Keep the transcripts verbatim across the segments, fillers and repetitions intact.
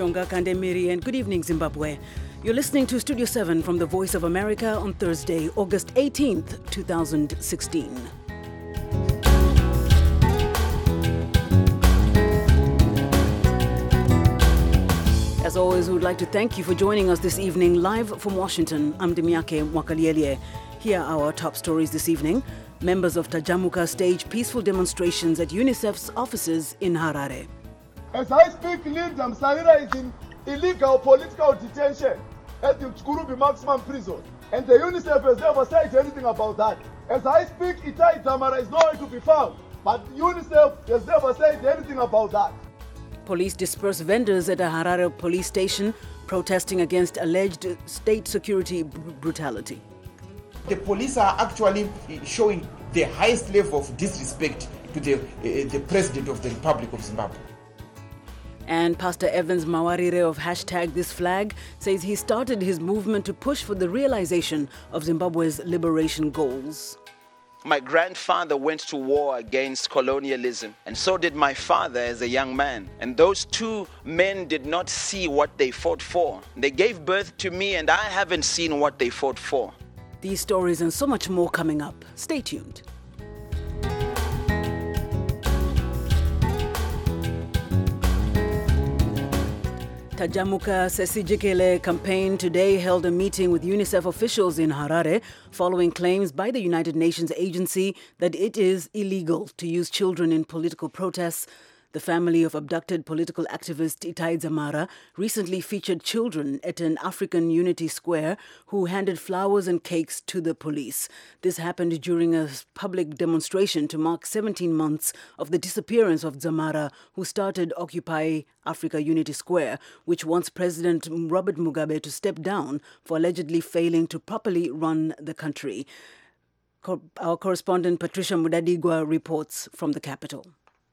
Jonga Kandemiri and good evening, Zimbabwe. You're listening to Studio seven from the Voice of America on Thursday, August eighteenth, twenty sixteen. As always, we would like to thank you for joining us this evening live from Washington. I'm Demiake Mwakaliele. Here are our top stories this evening. Members of Tajamuka stage peaceful demonstrations at UNICEF's offices in Harare. As I speak, Linda Msalira is in illegal political detention at the Chikurubi maximum prison. And the UNICEF has never said anything about that. As I speak, Itai Dzamara is nowhere to be found. But UNICEF has never said anything about that. Police disperse vendors at a Harare police station protesting against alleged state security br- brutality. The police are actually showing the highest level of disrespect to the, uh, the President of the Republic of Zimbabwe. And Pastor Evans Mawarire of Hashtag This Flag says he started his movement to push for the realization of Zimbabwe's liberation goals. My grandfather went to war against colonialism, and so did my father as a young man. And those two men did not see what they fought for. They gave birth to me, and I haven't seen what they fought for. These stories and so much more coming up. Stay tuned. Tajamuka Sesijikele campaign today held a meeting with UNICEF officials in Harare following claims by the United Nations agency that it is illegal to use children in political protests. The family of abducted political activist Itai Dzamara recently featured children at an African Unity Square who handed flowers and cakes to the police. This happened during a public demonstration to mark seventeen months of the disappearance of Dzamara, who started Occupy Africa Unity Square, which wants President Robert Mugabe to step down for allegedly failing to properly run the country. Our correspondent Patricia Mudadigwa reports from the capital.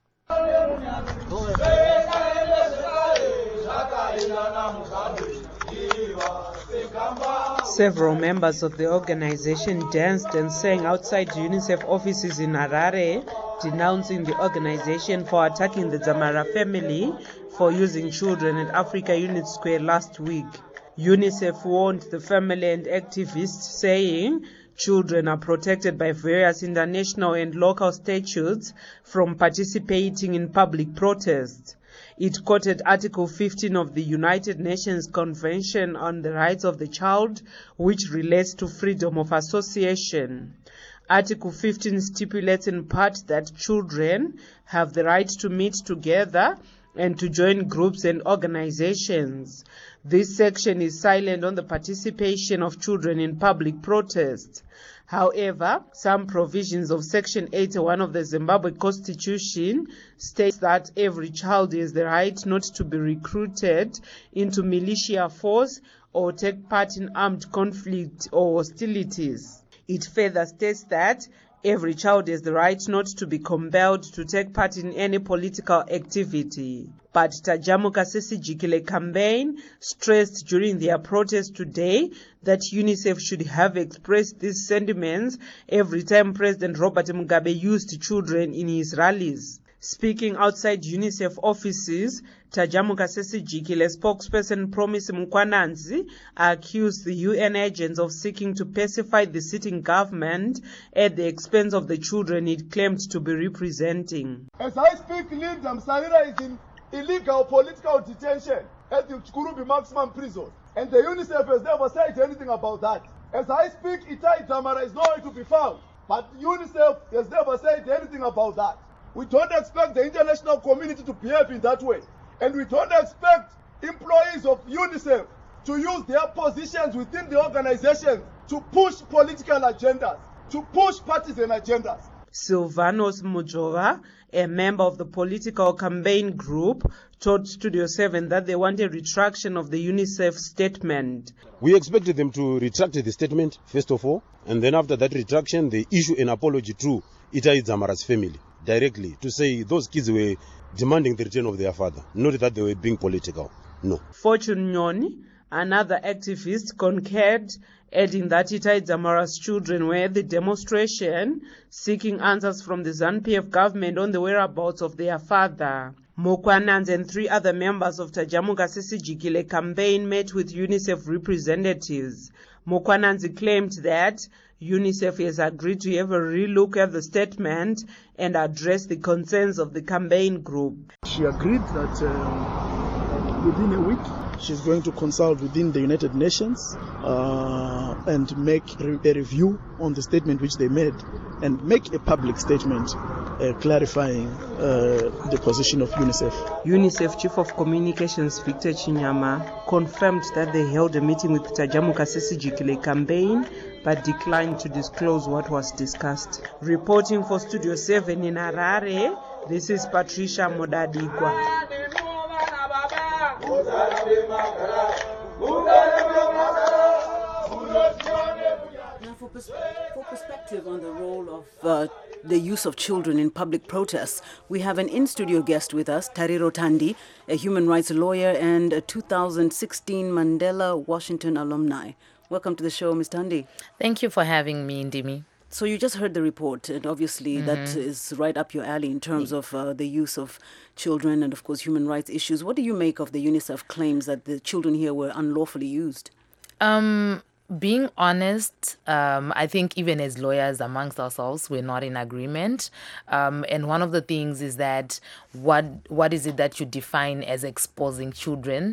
Several members of the organization danced and sang outside UNICEF offices in Harare, denouncing the organization for attacking the Dzamara family for using children at Africa Unity Square last week. UNICEF warned the family and activists, saying children are protected by various international and local statutes from participating in public protests. It quoted Article fifteen of the United Nations Convention on the Rights of the Child, which relates to freedom of association. Article fifteen stipulates in part that children have the right to meet together and to join groups and organizations. This section is silent on the participation of children in public protests. However, some provisions of Section eighty-one of the Zimbabwe Constitution states that every child has the right not to be recruited into militia force or take part in armed conflict or hostilities. It further states that every child has the right not to be compelled to take part in any political activity. But Tajamuka Sesijikele campaign stressed during their protest today that UNICEF should have expressed these sentiments every time President Robert Mugabe used children in his rallies. Speaking outside UNICEF offices, Tajamuka Sesijikele spokesperson Promise Mkwananzi accused the U N agents of seeking to pacify the sitting government at the expense of the children it claimed to be representing. As I speak, Linda Msalira is in illegal political detention at the Chikurubi maximum prison. And the UNICEF has never said anything about that. As I speak, Itai Dzamara is nowhere to be found. But UNICEF has never said anything about that. We don't expect the international community to behave in that way. And we don't expect employees of UNICEF to use their positions within the organization to push political agendas, to push partisan agendas. Silvanos Mujova, a member of the political campaign group, told Studio seven that they want a retraction of the UNICEF statement. We expected them to retract the statement, first of all, and then after that retraction, they issue an apology to Itai Dzamara's family directly to say those kids were demanding the return of their father, not that they were being political. No. Fortune Nyoni, another activist, concurred, adding that Itai Dzamara's children were at the demonstration seeking answers from the ZANU-P F government on the whereabouts of their father. Mokwananzi and three other members of Tajamuka Sisijikile campaign met with UNICEF representatives. Mokwananzi claimed that UNICEF has agreed to have a relook at the statement and address the concerns of the campaign group. She agreed that uh, within a week she's going to consult within the United Nations uh, and make re- a review on the statement which they made and make a public statement uh, clarifying uh, the position of UNICEF. UNICEF Chief of Communications Victor Chinyama confirmed that they held a meeting with Tajamuka Sisijikile campaign but declined to disclose what was discussed. Reporting for Studio seven in Harare, this is Patricia Modadigwa. Now, for, pers- for perspective on the role of uh, the use of children in public protests, we have an in-studio guest with us, Tariro Thandi, a human rights lawyer and a two thousand sixteen Mandela Washington alumni. Welcome to the show, Miz Thandi. Thank you for having me, Ndimi. So you just heard the report, and obviously mm-hmm. that is right up your alley in terms of uh, the use of children and, of course, human rights issues. What do you make of the UNICEF claims that the children here were unlawfully used? Um, being honest, um, I think even as lawyers amongst ourselves, we're not in agreement. Um, and one of the things is that what what is it that you define as exposing children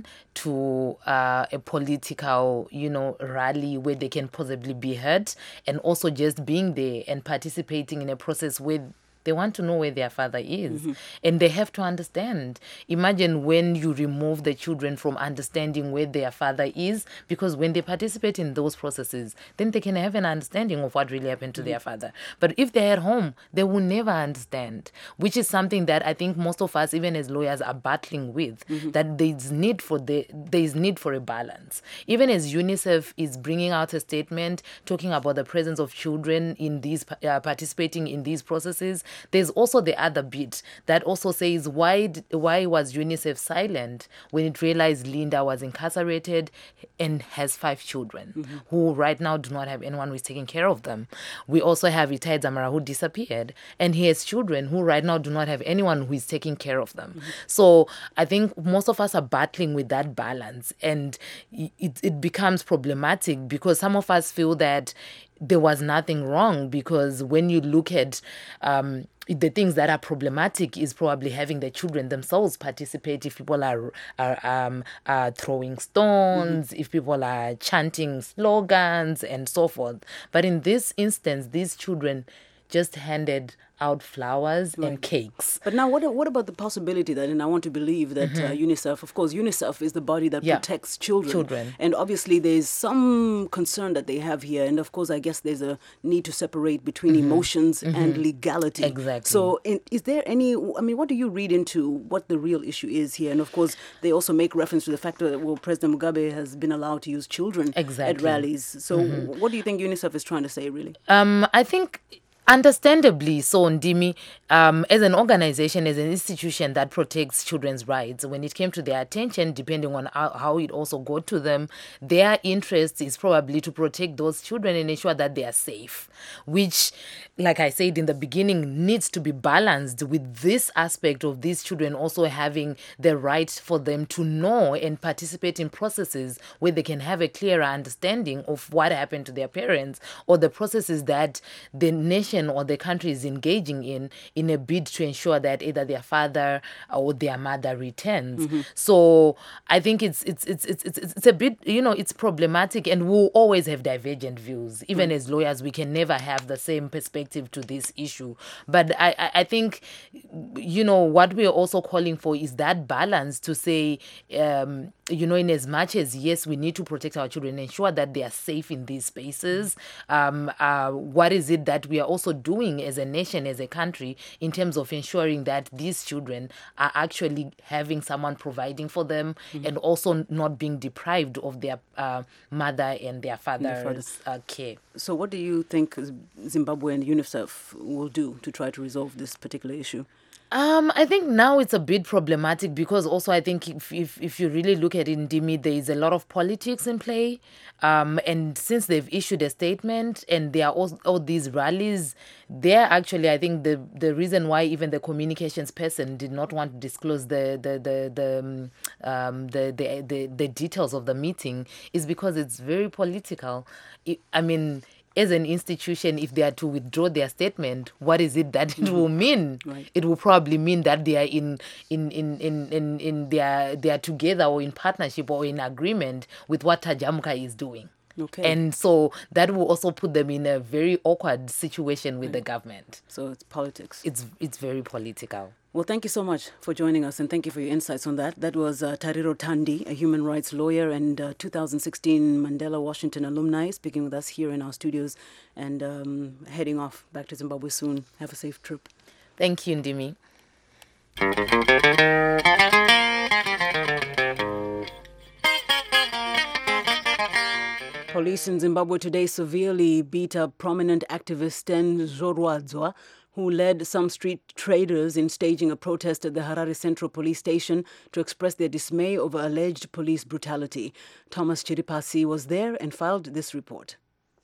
to uh, a political, you know, rally where they can possibly be heard, and also just being there and participating in a process where they want to know where their father is. Mm-hmm. And they have to understand. Imagine when you remove the children from understanding where their father is, because when they participate in those processes, then they can have an understanding of what really happened to mm-hmm. their father. But if they're at home, they will never understand, which is something that I think most of us, even as lawyers, are battling with, mm-hmm. that there's need for the there's need for a balance. Even as UNICEF is bringing out a statement talking about the presence of children in these uh, participating in these processes, there's also the other bit that also says, why why was UNICEF silent when it realized Linda was incarcerated and has five children mm-hmm. who right now do not have anyone who is taking care of them? We also have Itai Dzamara who disappeared, and he has children who right now do not have anyone who is taking care of them. Mm-hmm. So I think most of us are battling with that balance, and it, it becomes problematic because some of us feel that there was nothing wrong, because when you look at um, the things that are problematic is probably having the children themselves participate. If people are, are, um, are throwing stones, mm-hmm. if people are chanting slogans and so forth. But in this instance, these children just handed out flowers right. and cakes. But now what what about the possibility that, and I want to believe that mm-hmm. uh, UNICEF, of course, UNICEF is the body that yeah. protects children. Children. And obviously there's some concern that they have here. And of course, I guess there's a need to separate between mm-hmm. emotions mm-hmm. and legality. Exactly. So in, is there any, I mean, what do you read into what the real issue is here? And of course, they also make reference to the fact that, well, President Mugabe has been allowed to use children exactly. at rallies. So mm-hmm. what do you think UNICEF is trying to say, really? Um, I think... Understandably so, Ndimi, um, as an organization, as an institution that protects children's rights, when it came to their attention, depending on how, how it also got to them, their interest is probably to protect those children and ensure that they are safe, which, like I said in the beginning, needs to be balanced with this aspect of these children also having the right for them to know and participate in processes where they can have a clearer understanding of what happened to their parents or the processes that the nation or the country is engaging in in a bid to ensure that either their father or their mother returns. Mm-hmm. So I think it's it's it's it's it's it's a bit, you know, it's problematic, and we'll always have divergent views. Even mm-hmm. as lawyers, we can never have the same perspective to this issue. But I, I I think, you know, what we're also calling for is that balance to say, um, you know, in as much as, yes, we need to protect our children, ensure that they are safe in these spaces. Um, uh, what is it that we are also doing as a nation, as a country, in terms of ensuring that these children are actually having someone providing for them mm-hmm. and also not being deprived of their uh, mother and their father's uh, care. So what do you think Zimbabwe and UNICEF will do to try to resolve this particular issue? Um, I think now it's a bit problematic because also I think if if, if you really look at it, Ndimi, there is a lot of politics in play. Um, and since they've issued a statement and there are all, all these rallies, they're actually, I think the the reason why even the communications person did not want to disclose the the the the um, the, the, the the details of the meeting is because it's very political. It, I mean, as an institution, if they are to withdraw their statement, what is it that it mm-hmm. will mean? Right. It will probably mean that they are in in in in in, in they are they are together or in partnership or in agreement with what Tajamuka is doing. Okay. And so that will also put them in a very awkward situation with right. the government. So it's politics. It's it's very political. Well, thank you so much for joining us, and thank you for your insights on that. That was uh, Tariro Thandi, a human rights lawyer and uh, two thousand sixteen Mandela Washington alumni, speaking with us here in our studios and um, heading off back to Zimbabwe soon. Have a safe trip. Thank you, Ndimi. Police in Zimbabwe today severely beat up prominent activist Sten Zorwadzwa, who led some street traders in staging a protest at the Harare Central Police Station to express their dismay over alleged police brutality. Thomas Chiripasi was there and filed this report.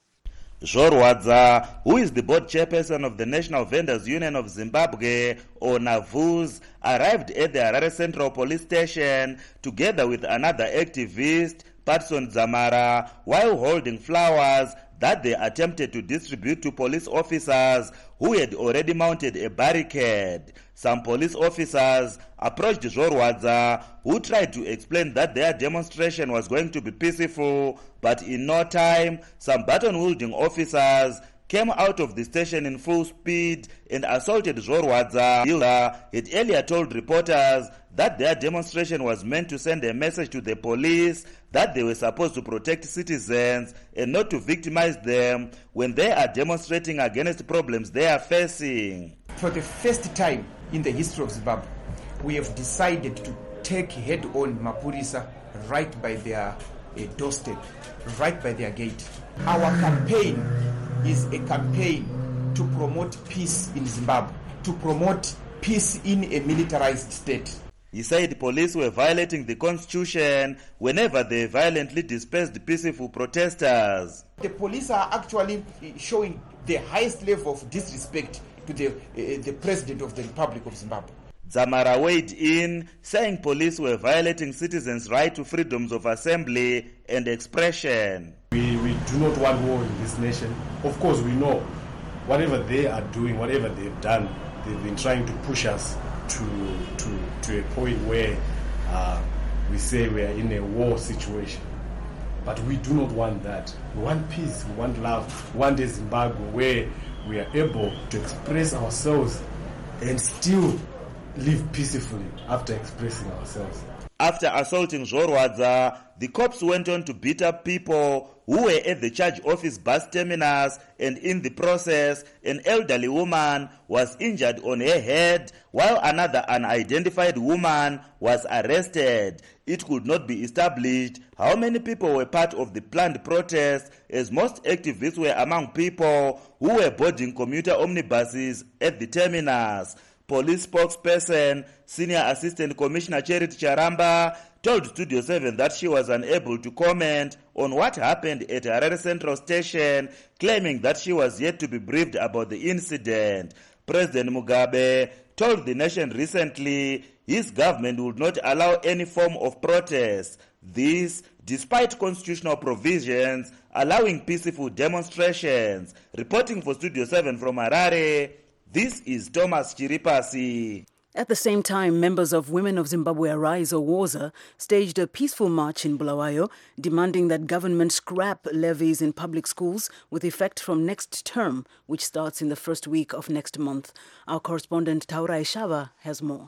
Zorwadza, who is the board chairperson of the National Vendors Union of Zimbabwe, or NAVUZ, arrived at the Harare Central Police Station together with another activist, Patson Zamara, while holding flowers that they attempted to distribute to police officers who had already mounted a barricade. Some police officers approached Zorwadza, who tried to explain that their demonstration was going to be peaceful, but in no time, some baton-wielding officers came out of the station in full speed and assaulted Zorwadza. Hilda had earlier told reporters that their demonstration was meant to send a message to the police that they were supposed to protect citizens and not to victimize them when they are demonstrating against problems they are facing. For the first time in the history of Zimbabwe, we have decided to take head-on Mapurisa right by their uh, doorstep, right by their gate. Our campaign is a campaign to promote peace in Zimbabwe, to promote peace in a militarized state. He said police were violating the constitution whenever they violently dispersed peaceful protesters. The police are actually showing the highest level of disrespect to the, uh, the President of the Republic of Zimbabwe. Zamara weighed in, saying police were violating citizens' right to freedoms of assembly and expression. We, we do not want war in this nation. Of course, we know whatever they are doing, whatever they've done, they've been trying to push us to to, to a point where uh, we say we are in a war situation. But we do not want that. We want peace, we want love. We want a Zimbabwe where we are able to express ourselves and still live peacefully after expressing ourselves. After assaulting Zorwadza, the cops went on to beat up people who were at the charge office bus terminus, and in the process, an elderly woman was injured on her head, while another unidentified woman was arrested. It could not be established how many people were part of the planned protest, as most activists were among people who were boarding commuter omnibuses at the terminus. Police spokesperson, Senior Assistant Commissioner Charity Charamba, told Studio seven that she was unable to comment on what happened at Harare Central Station, claiming that she was yet to be briefed about the incident. President Mugabe told the nation recently his government would not allow any form of protest. This, despite constitutional provisions allowing peaceful demonstrations. Reporting for Studio seven from Harare, this is Thomas Chiripasi. At the same time, members of Women of Zimbabwe Arise, or WOZA, staged a peaceful march in Bulawayo, demanding that government scrap levies in public schools with effect from next term, which starts in the first week of next month. Our correspondent Taurai Shava has more.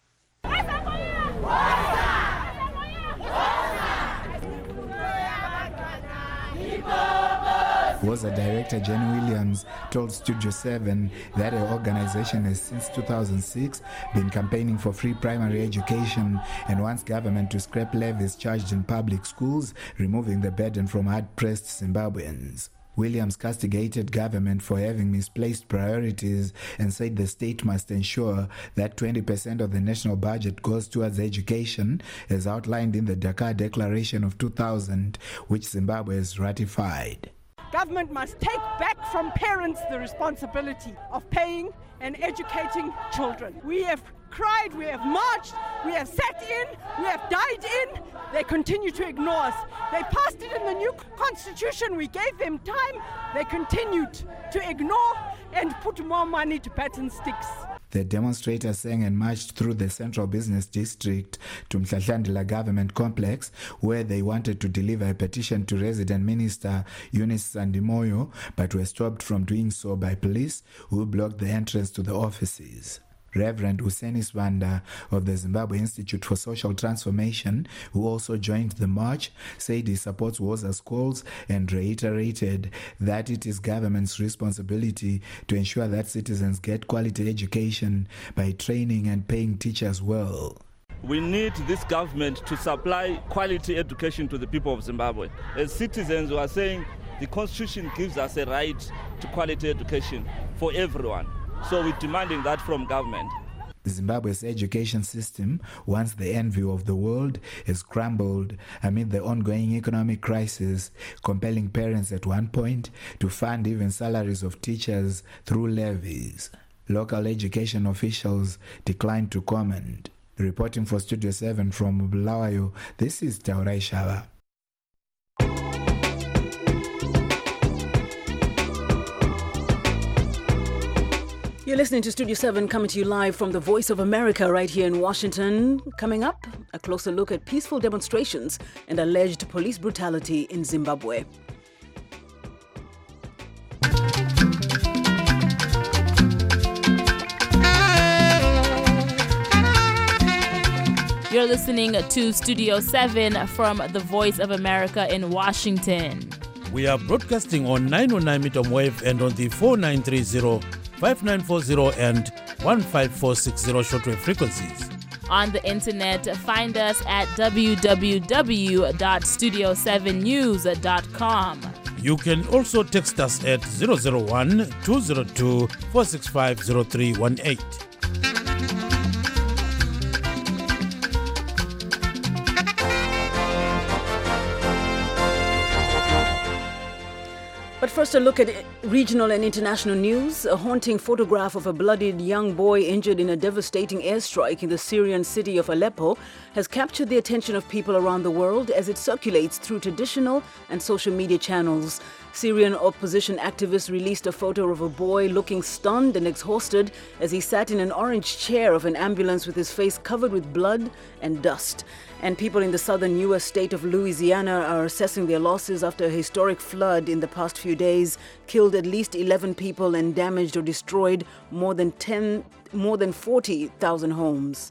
WOZA Director Jenny Williams told Studio seven that her organization has since two thousand six been campaigning for free primary education and wants government to scrap levies charged in public schools, removing the burden from hard-pressed Zimbabweans. Williams castigated government for having misplaced priorities and said the state must ensure that twenty percent of the national budget goes towards education, as outlined in the Dakar Declaration of two thousand, which Zimbabwe has ratified. Government must take back from parents the responsibility of paying and educating children. We have cried, we have marched, we have sat in, we have died in. They continue to ignore us. They passed it in the new constitution. We gave them time. They continued to ignore and put more money to pattern sticks. The demonstrators sang and marched through the central business district to Mhlahlandla government complex, where they wanted to deliver a petition to resident minister Eunice Sandimoyo, but were stopped from doing so by police, who blocked the entrance to the offices. Reverend Useni Swanda of the Zimbabwe Institute for Social Transformation, who also joined the march, said he supports Woza's calls and reiterated that it is government's responsibility to ensure that citizens get quality education by training and paying teachers well. We need this government to supply quality education to the people of Zimbabwe. As citizens, we are saying the Constitution gives us a right to quality education for everyone. So we're demanding that from government. Zimbabwe's education system, once the envy of the world, has crumbled amid the ongoing economic crisis, compelling parents at one point to fund even salaries of teachers through levies. Local education officials declined to comment. Reporting for Studio seven from Bulawayo, this is Taurai Shava. You're listening to Studio seven, coming to you live from the Voice of America right here in Washington. Coming up, a closer look at peaceful demonstrations and alleged police brutality in Zimbabwe. You're listening to Studio seven from the Voice of America in Washington. We are broadcasting on nine oh nine meter wave and on the four nine three zero, five nine four zero and one five four six zero shortwave frequencies. On the internet, find us at w w w dot studio seven news dot com. You can also text us at zero zero one, two zero two, four six five, zero three one eight. But first, a look at regional and international news. A haunting photograph of a bloodied young boy injured in a devastating airstrike in the Syrian city of Aleppo has captured the attention of people around the world as it circulates through traditional and social media channels. Syrian opposition activists released a photo of a boy looking stunned and exhausted as he sat in an orange chair of an ambulance with his face covered with blood and dust. And people in the southern U S state of Louisiana are assessing their losses after a historic flood in the past few days killed at least eleven people and damaged or destroyed more than ten, more than forty thousand homes.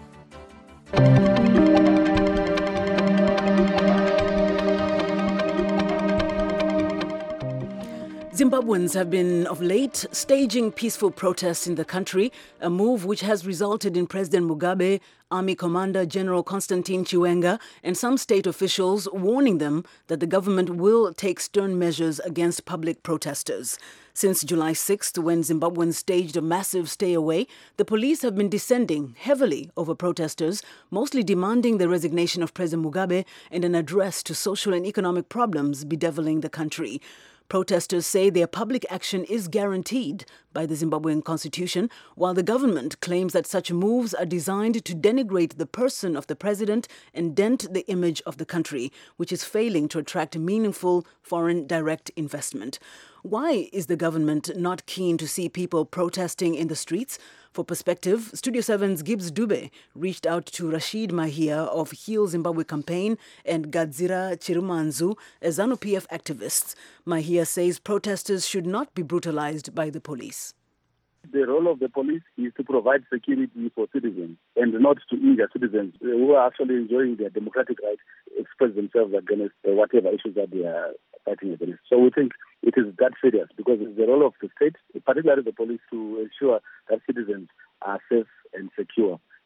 Zimbabweans have been of late staging peaceful protests in the country, a move which has resulted in President Mugabe, Army Commander General Constantine Chiwenga, and some state officials warning them that the government will take stern measures against public protesters. Since July sixth, when Zimbabweans staged a massive stay away, the police have been descending heavily over protesters, mostly demanding the resignation of President Mugabe and an address to social and economic problems bedeviling the country. Protesters say their public action is guaranteed by the Zimbabwean constitution, while the government claims that such moves are designed to denigrate the person of the president and dent the image of the country, which is failing to attract meaningful foreign direct investment. Why is the government not keen to see people protesting in the streets? For perspective, Studio seven's Gibbs Dube reached out to Rashid Mahia of Heal Zimbabwe Campaign and Gadzira Chirumanzu, as ZANU P F activists. Mahia says protesters should not be brutalized by the police. The role of the police is to provide security for citizens and not to injure citizens who are actually enjoying their democratic right to express themselves against whatever issues that they are fighting against. So we think it is that serious because it's the role of the state, particularly the police, to ensure that citizens are safe and secure.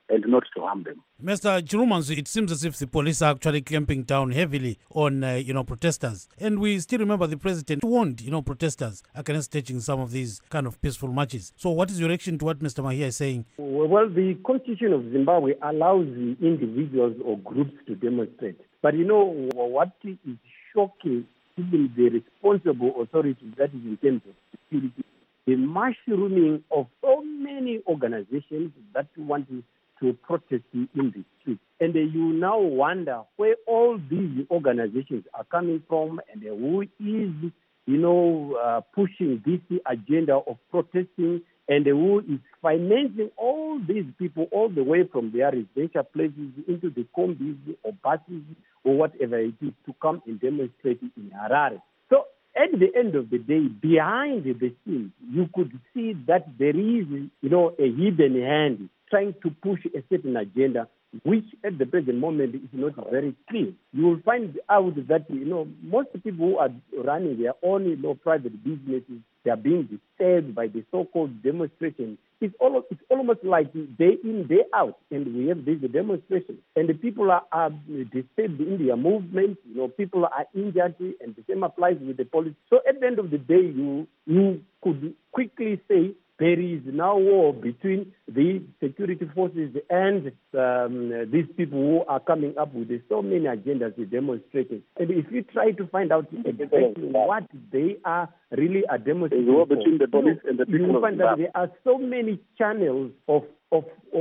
and not to harm them. Mister Chirumanzu, it seems as if the police are actually clamping down heavily on, uh, you know, protesters. And we still remember the president warned, you know, protesters against staging some of these kind of peaceful marches. So what is your reaction to what Mister Mahia is saying? Well, the Constitution of Zimbabwe allows the individuals or groups to demonstrate. But, you know, what is shocking, even the responsible authorities, that is in terms of security, the mushrooming of so many organizations that want to to protest in the street. And uh, you now wonder where all these organizations are coming from and uh, who is, you know, uh, pushing this agenda of protesting and uh, who is financing all these people all the way from their residential places into the combis or buses or whatever it is to come and demonstrate in Harare. So at the end of the day, behind the scenes, you could see that there is, you know, a hidden hand trying to push a certain agenda, which at the present moment is not very clear. You will find out that, you know, most people who are running their own, you know, private businesses, they are being disturbed by the so-called demonstration. It's almost, it's almost like day in, day out, and we have this demonstration. And the people are, are disturbed in their movement, you know, people are injured, and the same applies with the police. So at the end of the day, you you could quickly say, there is now war between the security forces and um, these people who are coming up with so many agendas demonstrating. And if you try to find out exactly what they are really are demonstrating war for, between the police and the people you will find that of there are so many channels of of,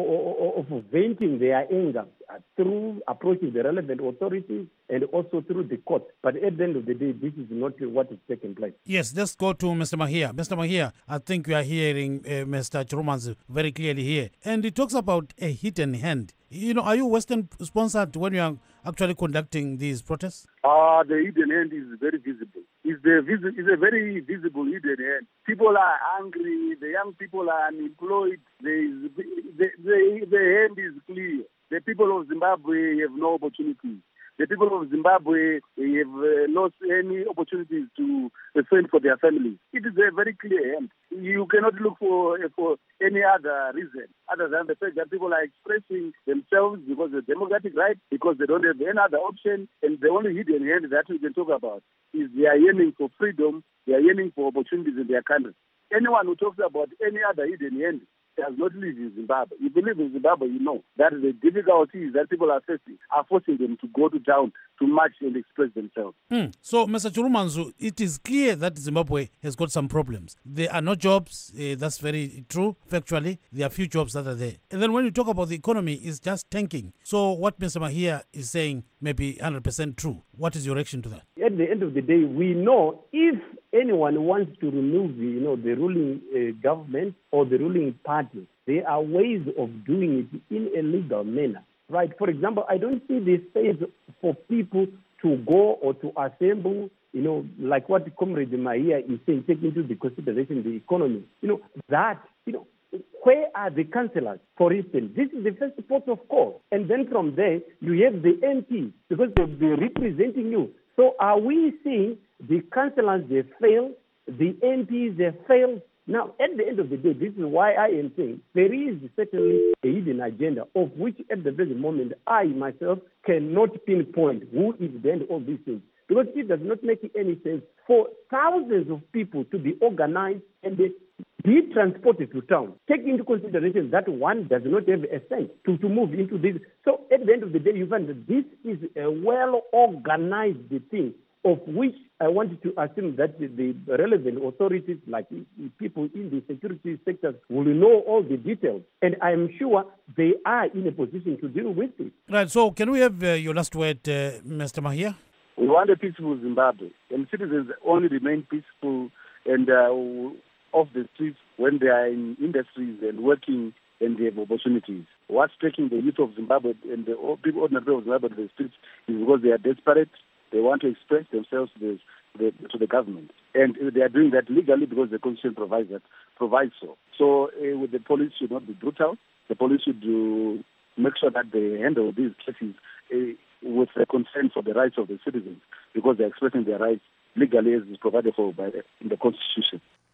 of, of venting their anger through approaching the relevant authorities and also through the court. But at the end of the day, this is not what is taking place. Yes, let's go to Mister Mahia. Mister Mahia, I think we are hearing uh, Mister Chirumanzu very clearly here. And he talks about a hidden hand. You know, are you Western sponsored when you are actually conducting these protests? Ah, uh, the hidden hand is very visible. It's, the vis- it's a very visible hidden hand. People are angry. The young people are unemployed. There is, the, the, the hand is clear. The people of Zimbabwe have no opportunities. The people of Zimbabwe have uh, lost any opportunities to fend for their families. It is a very clear hand. You cannot look for for any other reason other than the fact that people are expressing themselves because of democratic right, because they don't have any other option, and the only hidden hand that we can talk about is they are yearning for freedom, they are yearning for opportunities in their country. Anyone who talks about any other hidden hand does not live in Zimbabwe. You believe in Zimbabwe, you know that the difficulties that people are facing are forcing them to go to town to march and express themselves. Mm. So, Mister Chirumanzu, it is clear that Zimbabwe has got some problems. There are no jobs. Uh, that's very true. Factually, there are few jobs that are there. And then when you talk about the economy, it's just tanking. So what Mister Mahia is saying may be one hundred percent true. What is your reaction to that? At the end of the day, we know if anyone wants to remove the, you know, the ruling uh, government or the ruling party, there are ways of doing it in a legal manner. Right? For example, I don't see the space for people to go or to assemble, you know, like what Comrade Mahia is saying, taking into the consideration the economy. You know, that, you know, where are the councillors, for instance? This is the first port of call. And then from there, you have the M Ps, because they'll be representing you. So are we seeing the councillors, they fail, the M Ps, they fail? Now, at the end of the day, this is why I am saying there is certainly a hidden agenda of which at the present moment I myself cannot pinpoint who is behind all these things. Because it does not make any sense for thousands of people to be organized and they be transported to town. Take into consideration that one does not have a sense to, to move into this. So at the end of the day, you find that this is a well-organized thing, of which I wanted to assume that the relevant authorities, like people in the security sectors, will know all the details. And I am sure they are in a position to deal with it. Right. So can we have uh, your last word, uh, Mister Mahia? We want a peaceful Zimbabwe, and citizens only remain peaceful and uh, off the streets when they are in industries and working and they have opportunities. What's taking the youth of Zimbabwe and the people, ordinary people of Zimbabwe to the streets is because they are desperate. They want to express themselves to the, the, to the government. And they are doing that legally because the Constitution provides that, provides so. So uh, the police should not be brutal. The police should do, make sure that they handle these cases uh, with the concern for the rights of the citizens, because they are expressing their rights legally as is provided for by the, in the Constitution.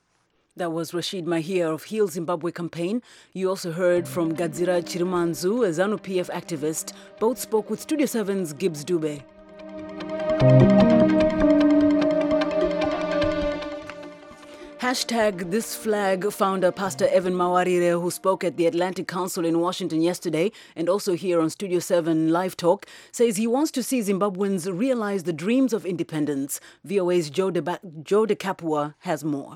That was Rashid Mahia of Heal Zimbabwe campaign. You also heard from Gadzira Chirimanzu, a ZANU P F activist. Both spoke with Studio seven's Gibbs Dube. Hashtag This Flag founder Pastor Evan Mawarire, who spoke at the Atlantic Council in Washington yesterday and also here on Studio seven Live Talk, says he wants to see Zimbabweans realize the dreams of independence. V O A's Joe De, ba- Joe De Capua has more.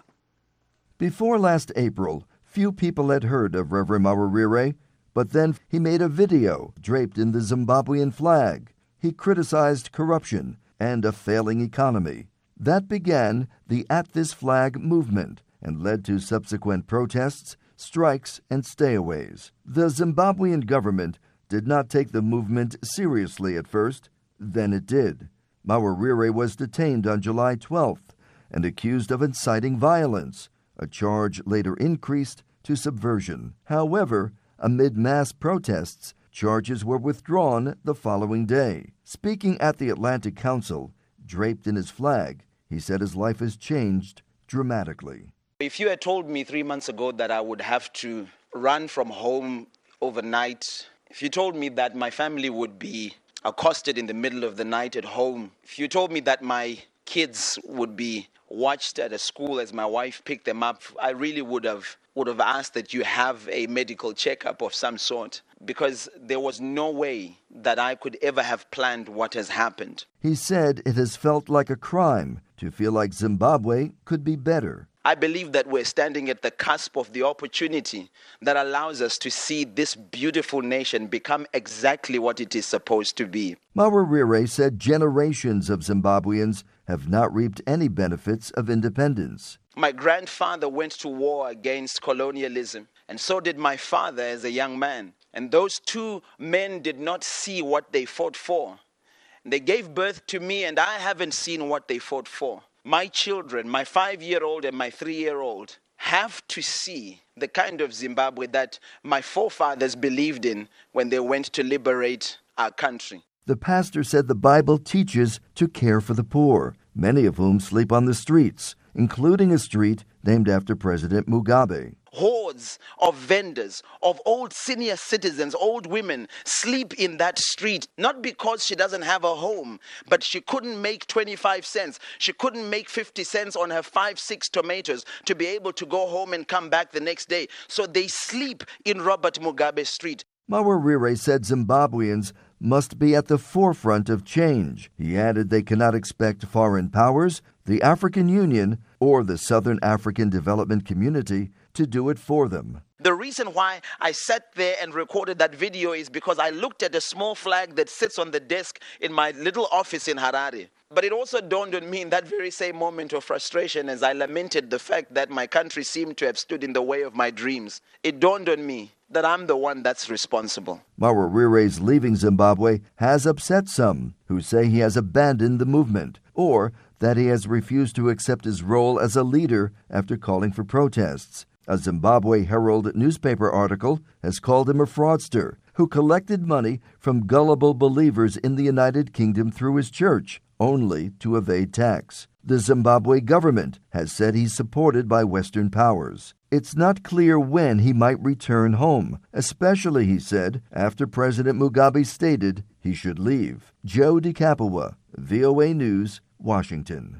Before last April, few people had heard of Reverend Mawarire, but then he made a video draped in the Zimbabwean flag. He criticized corruption and a failing economy. That began the At This Flag movement and led to subsequent protests, strikes, and stayaways. The Zimbabwean government did not take the movement seriously at first, then it did. Mawarire was detained on July twelfth and accused of inciting violence, a charge later increased to subversion. However, amid mass protests, charges were withdrawn the following day. Speaking at the Atlantic Council, draped in his flag, he said his life has changed dramatically. If you had told me three months ago that I would have to run from home overnight, if you told me that my family would be accosted in the middle of the night at home, if you told me that my kids would be watched at a school as my wife picked them up, I really would have would have asked that you have a medical checkup of some sort, because there was no way that I could ever have planned what has happened. He said it has felt like a crime to feel like Zimbabwe could be better. I believe that we're standing at the cusp of the opportunity that allows us to see this beautiful nation become exactly what it is supposed to be. Mawarire said generations of Zimbabweans have not reaped any benefits of independence. My grandfather went to war against colonialism, and so did my father as a young man. And those two men did not see what they fought for. They gave birth to me, and I haven't seen what they fought for. My children, my five-year-old and my three-year-old, have to see the kind of Zimbabwe that my forefathers believed in when they went to liberate our country. The pastor said the Bible teaches to care for the poor, many of whom sleep on the streets, including a street named after President Mugabe. Hordes of vendors, of old senior citizens, old women sleep in that street, not because she doesn't have a home, but she couldn't make twenty-five cents. She couldn't make fifty cents on her five, six tomatoes to be able to go home and come back the next day. So they sleep in Robert Mugabe Street. Mawarire said Zimbabweans must be at the forefront of change. He added they cannot expect foreign powers, the African Union, or the Southern African Development Community to do it for them. The reason why I sat there and recorded that video is because I looked at a small flag that sits on the desk in my little office in Harare. But it also dawned on me in that very same moment of frustration as I lamented the fact that my country seemed to have stood in the way of my dreams. It dawned on me that I'm the one that's responsible. Mawarire's leaving Zimbabwe has upset some who say he has abandoned the movement or that he has refused to accept his role as a leader after calling for protests. A Zimbabwe Herald newspaper article has called him a fraudster who collected money from gullible believers in the United Kingdom through his church, only to evade tax. The Zimbabwe government has said he's supported by Western powers. It's not clear when he might return home, especially, he said, after President Mugabe stated he should leave. Joe De Capua, V O A News, Washington.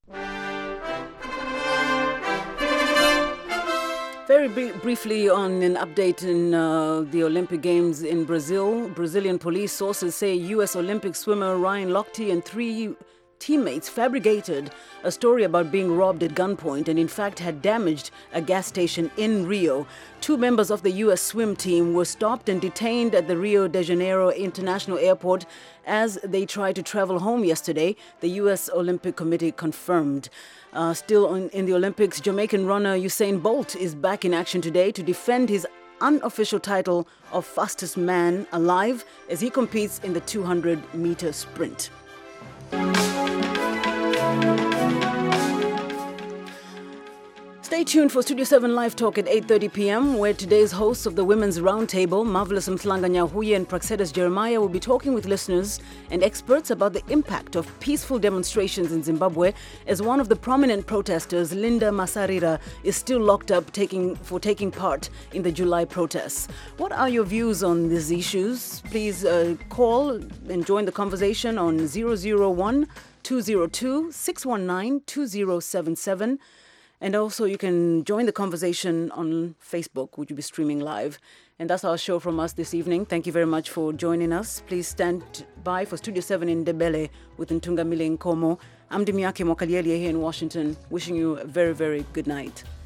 Very br- briefly on an update in uh, the Olympic Games in Brazil. Brazilian police sources say U S Olympic swimmer Ryan Lochte and three teammates fabricated a story about being robbed at gunpoint and in fact had damaged a gas station in Rio. Two members of the U S swim team were stopped and detained at the Rio de Janeiro International Airport as they tried to travel home yesterday, the U S Olympic Committee confirmed. Uh, still on, in the Olympics, Jamaican runner Usain Bolt is back in action today to defend his unofficial title of fastest man alive as he competes in the two hundred meter sprint. Stay tuned for Studio seven Live Talk at eight thirty p.m., where today's hosts of the Women's Roundtable, Marvelous Mtlanga Nyahuye and Praxedis Jeremiah, will be talking with listeners and experts about the impact of peaceful demonstrations in Zimbabwe, as one of the prominent protesters, Linda Masarira, is still locked up taking, for taking part in the July protests. What are your views on these issues? Please uh, call and join the conversation on zero zero one, two zero two, six one nine, two zero seven seven. And also you can join the conversation on Facebook, which will be streaming live. And that's our show from us this evening. Thank you very much for joining us. Please stand by for Studio seven in Ndebele with Ntungamile Nkomo. I'm Dimiake Mokalieli here in Washington, wishing you a very, very good night.